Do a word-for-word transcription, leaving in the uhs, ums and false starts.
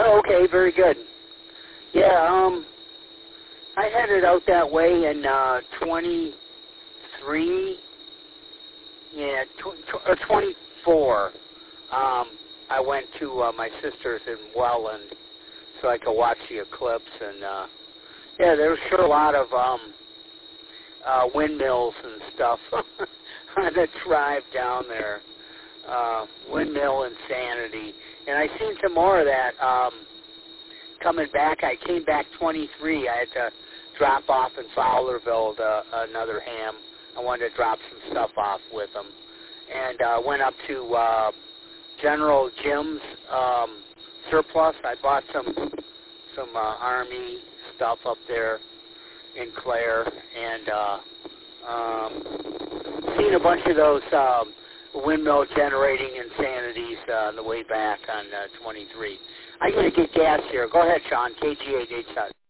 Oh, okay, very good. Yeah, um, I headed out that way in uh, twenty-three, yeah, tw- tw- or twenty-four. Um, I went to uh, my sister's in Welland so I could watch the eclipse, and uh, yeah, there was sure a lot of um, uh, windmills and stuff on the drive down there. Uh, windmill insanity. And I seen some more of that um, coming back. I came back twenty-three. I had to drop off in Fowlerville to another ham. I wanted to drop some stuff off with them. And uh, went up to uh, General Jim's um, surplus. I bought some some uh, Army stuff up there in Clare. And uh, um, seen a bunch of those um, windmill generating insanities uh, on the way back on uh, twenty-three. I'm going to get gas here. Go ahead, Sean. K G eight eight seven.